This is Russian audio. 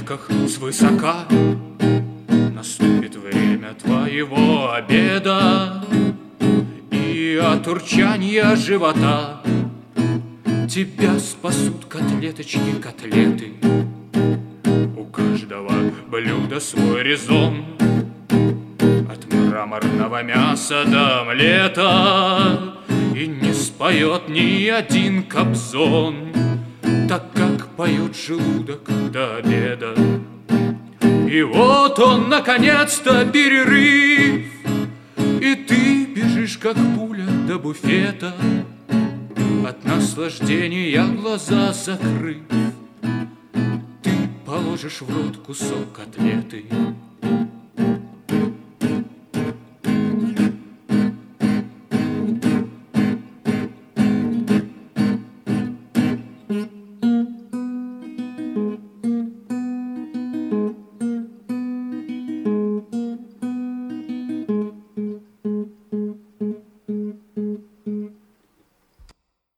ветках свысока. Наступит время твоего обеда, и от урчанья живота тебя спасут котлеточки, котлеты. У каждого блюда свой резон, от мраморного мяса до омлета, и не споет ни один кобзон так, как поет желудок до обеда. И вот он, наконец-то, перерыв, и ты бежишь, как пуля, до буфета, от наслаждения глаза закрыв. Ты положишь в рот кусок котлеты,